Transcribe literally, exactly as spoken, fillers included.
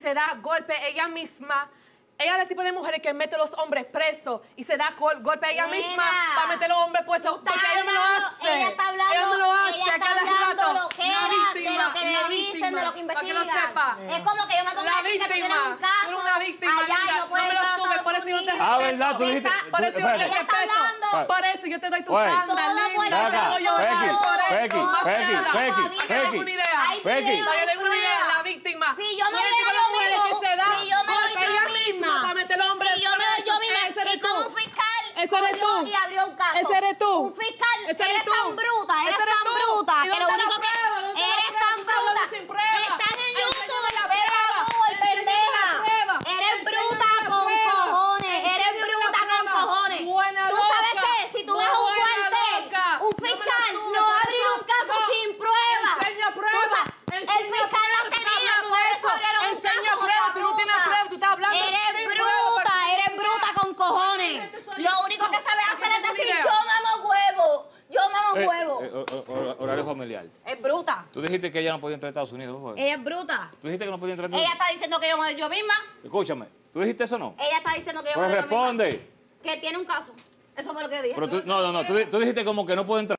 se da golpe ella misma. Ella es el tipo de mujer que mete a los hombres presos y se da gol golpe a ella Mira, misma para meter a los hombres puestos. Porque ella no lo hace. Ella está hablando, ella no lo hace. ella está hablando lo que era, víctima, de lo que le víctima, dicen, de lo que investigan. Para que lo sepa. Es como que yo me pongo La a decir que tú tienes víctima, un caso tú eres una víctima, allá y linda, no puedes no me lo ir a subes, por eso yo te Estados Ah, Unidos. ¿verdad? Tú dijiste... Está- Por eso yo te Ella está respeto. hablando. Por eso yo te doy tu Güey. tanda, Toda linda. Puerto Ven acá, Yo lloro Becky, por eso. Becky, Más Becky, nada. Becky, Para que tengan Becky. una idea. Hay Becky. videos Para que de tengan una idea, prueba. la víctima. Si yo me Tú eres doy tipo de yo mujeres mismo, que se da si yo me doy golpe yo ella misma, para meter al hombre si yo me doy yo misma, ese eres y como tú. un fiscal Ese eres cogió tú. y abrió un caso. Ese eres tú. Un fiscal, Ese eres eres tú. tan bruta, eres Ese eres tan tú. bruta, ¿Y que lo dónde la único que prueba? ¿Dónde la eres prueba? tan Tú estás bruta. hablando sin prueba. Están en YouTube, Enséñame la vete a prueba. Google, Enséñame pendeja. la prueba. Eres Enséñame bruta la con prueba. cojones, eres Enséñame la bruta con prueba. cojones. Buena ¿Tú sabes loca. qué? Si tú vas a un Buena cuartel, loca. un No me la fiscal subes, no por va a abrir eso. un caso No. sin prueba. Enseña Tú prueba. sabes, el Enseña fiscal prueba. la Tú estás tenía, hablando por de eso eso. abrieron un Enseña caso prueba. con Tú no tienes bruta. prueba. Tú estás hablando Eres sin prueba, bruta, para que eres tengas bruta idea. con cojones. Gente, soy Lo yo. único que sabes Para hacer que es tengas decir, idea. yo mamo huevo, yo mamo Eh, huevo. eh, hor- hor- horario familiar. Es bruta. Tú dijiste que ella no podía entrar a Estados Unidos, ¿no fue? Ella es bruta. Tú dijiste que no podía entrar a Estados Ella Unidos. está diciendo que yo me doy yo misma. Escúchame, ¿tú dijiste eso o no? Ella está diciendo que yo Pero me doy yo misma. responde. Que tiene un caso. Eso fue lo que dije. Pero tú, no, no, no, tú, tú dijiste como que no puede entrar.